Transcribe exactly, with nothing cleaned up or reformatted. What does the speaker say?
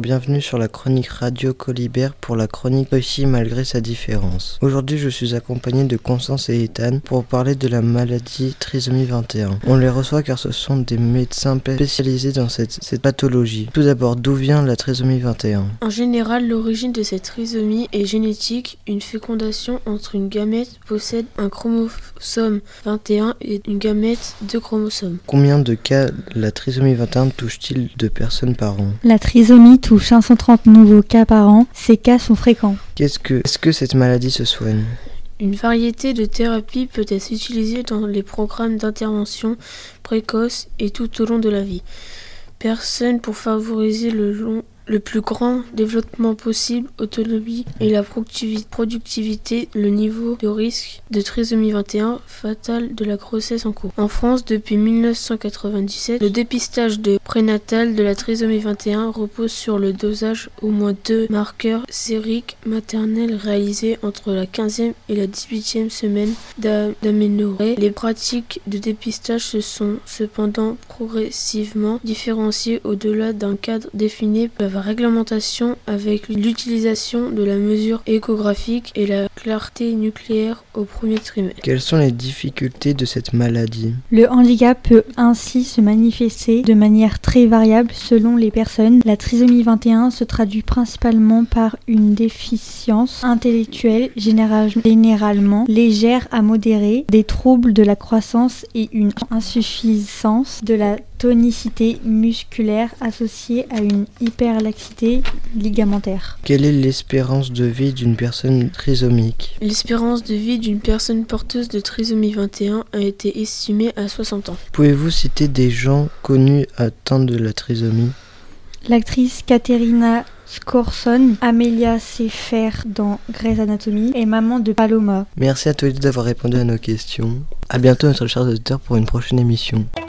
bienvenue sur la chronique Radio Colibert pour la chronique Réussie malgré sa différence. Aujourd'hui, je suis accompagné de Constance et Ethan pour parler de la maladie trisomie vingt et un. On les reçoit car ce sont des médecins spécialisés dans cette, cette pathologie. Tout d'abord, d'où vient la trisomie vingt et un ? En général, l'origine de cette trisomie est génétique. Une fécondation entre une gamète possède un chromosome vingt et un et une gamète deux chromosomes. Combien de cas la trisomie vingt et un touche-t-il de personnes par an ? La trisomie touche cent trente nouveaux cas par an. Ces cas sont fréquents. Qu'est-ce que, est-ce que cette maladie se soigne ? Une variété de thérapies peut être utilisée dans les programmes d'intervention précoce et tout au long de la vie. Personne pour favoriser le long le plus grand développement possible, autonomie et la productivité, le niveau de risque de trisomie vingt et un fatale de la grossesse en cours. En France, depuis dix-neuf cent quatre-vingt-dix-sept, le dépistage de prénatal de la trisomie vingt et un repose sur le dosage au moins deux marqueurs sériques maternels réalisés entre la quinzième et la dix-huitième semaine d'aménorrhée. Les pratiques de dépistage se sont cependant progressivement différenciées au-delà d'un cadre défini par la réglementation avec l'utilisation de la mesure échographique et la clarté nucléaire au premier trimestre. Quelles sont les difficultés de cette maladie ? Le handicap peut ainsi se manifester de manière très variable selon les personnes. La trisomie vingt et un se traduit principalement par une déficience intellectuelle généralement légère à modérée, des troubles de la croissance et une insuffisance de la tonicité musculaire associée à une hyperlaxité ligamentaire. Quelle est l'espérance de vie d'une personne trisomique ? L'espérance de vie d'une personne porteuse de trisomie vingt et un a été estimée à soixante ans. Pouvez-vous citer des gens connus atteints de la trisomie ? L'actrice Katerina Scorson, Amelia Seyfert dans Grey's Anatomy et maman de Paloma. Merci à tous les deux d'avoir répondu à nos questions. À bientôt notre chers auditeurs pour une prochaine émission.